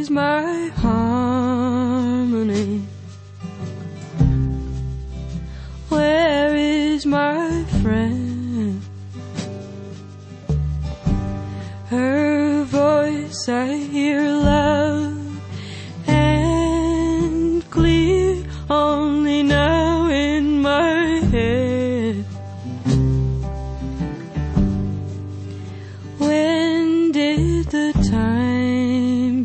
is my harmony? Where is my friend? Her voice I hear loud and clear, only now in my head. When did the time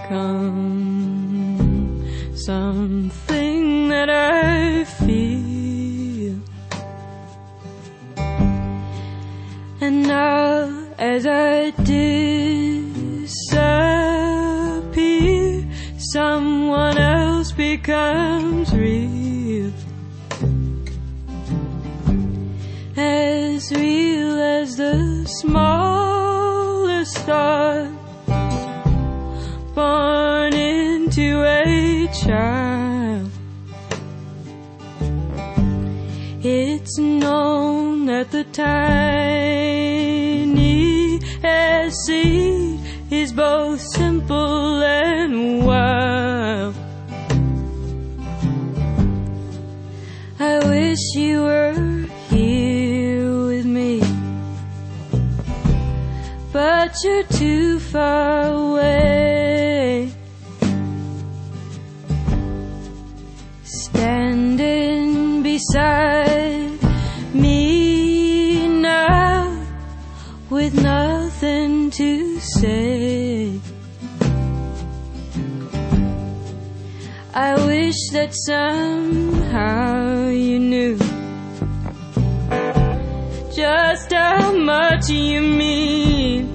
become something that I feel? And now as I disappear, someone else becomes real. As real as the smallest star born into a child. It's known that the tiniest seed is both simple and wild. I wish you were here with me, but you're too far away. Standing beside me now with nothing to say. I wish that somehow you knew just how much you mean,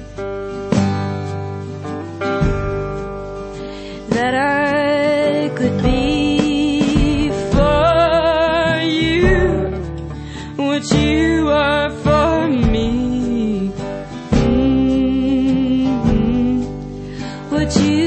that I could be for you what you are for me. What you